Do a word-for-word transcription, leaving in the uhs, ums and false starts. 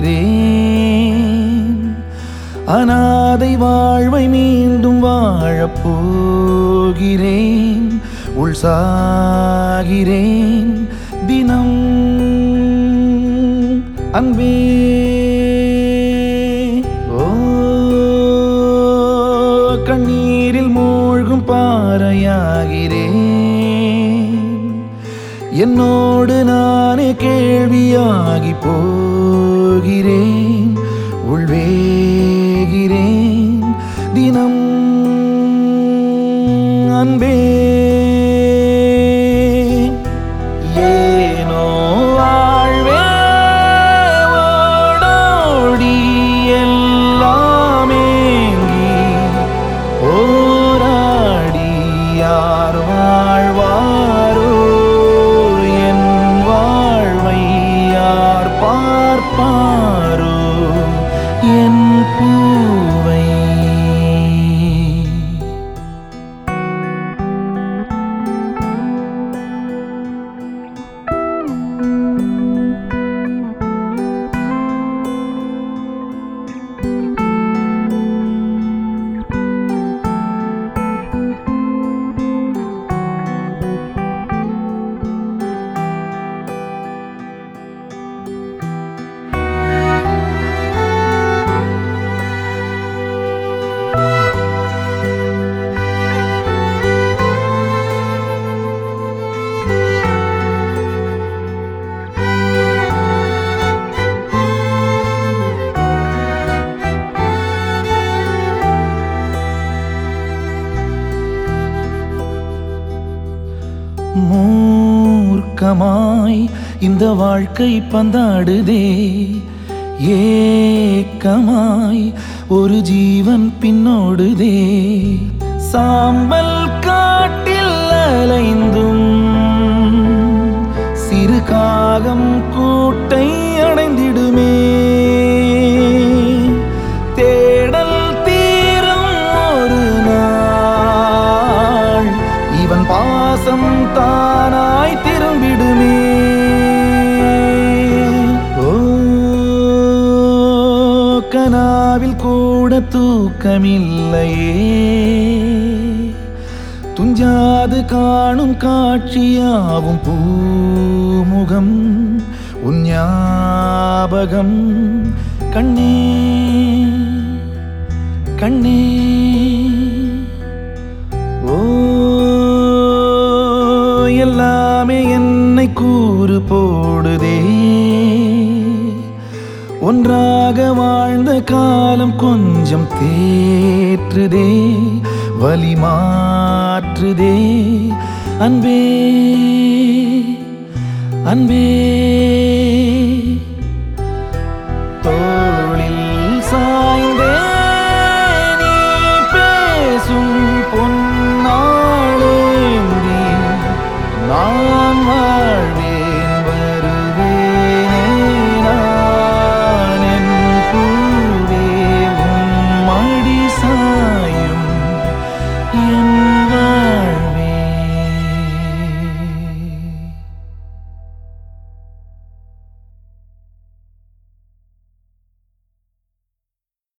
அனாதை வாழ்வை மீண்டும் வாழப் போகிறேன். உள் சாகிறேன் தினம் அன்பே. ஓ கண்ணீரில் மூழ்கும் பாறையாகிறேன். என்னோடு நானே கேள்வியாகி போகிறேன். உள்வேகிறேன் தினம் அன்பே. ஏனோ வாழ்வே ஓடோடி எல்லாமேங்கி போராடி யார் வாழ்வாரோ என் வாழ்வை யார் பார்ப்பாரோ என் பூவை. மூர்க்கமாய் இந்த வாழ்க்கை பந்தாடுதே. ஏக்கமாய் ஒரு ஜீவன் பின்னோடுதே. சாம்பல் காட்டில் அலைந்தும் சிறு காகம் கூட்டை அடைந்திடுமே. தேடல் தீரும் ஒரு நாள் இவன் பாசம் தானாய் திரும்பிடுமே. ஓ கனாவில் கூட தூக்கமில்லையே. துஞ்சாது காணும் காட்சியாவும் பூமுகம் உன் ஞாபகம் கண்ணே கண்ணே. ஓ எல்லாமே என்னை கூறு போடுதே. ஒன்றாக வாழ்ந்த காலம் கொஞ்சம் தேற்றுதே. வலி மாற்றுதே அன்பே அன்பே.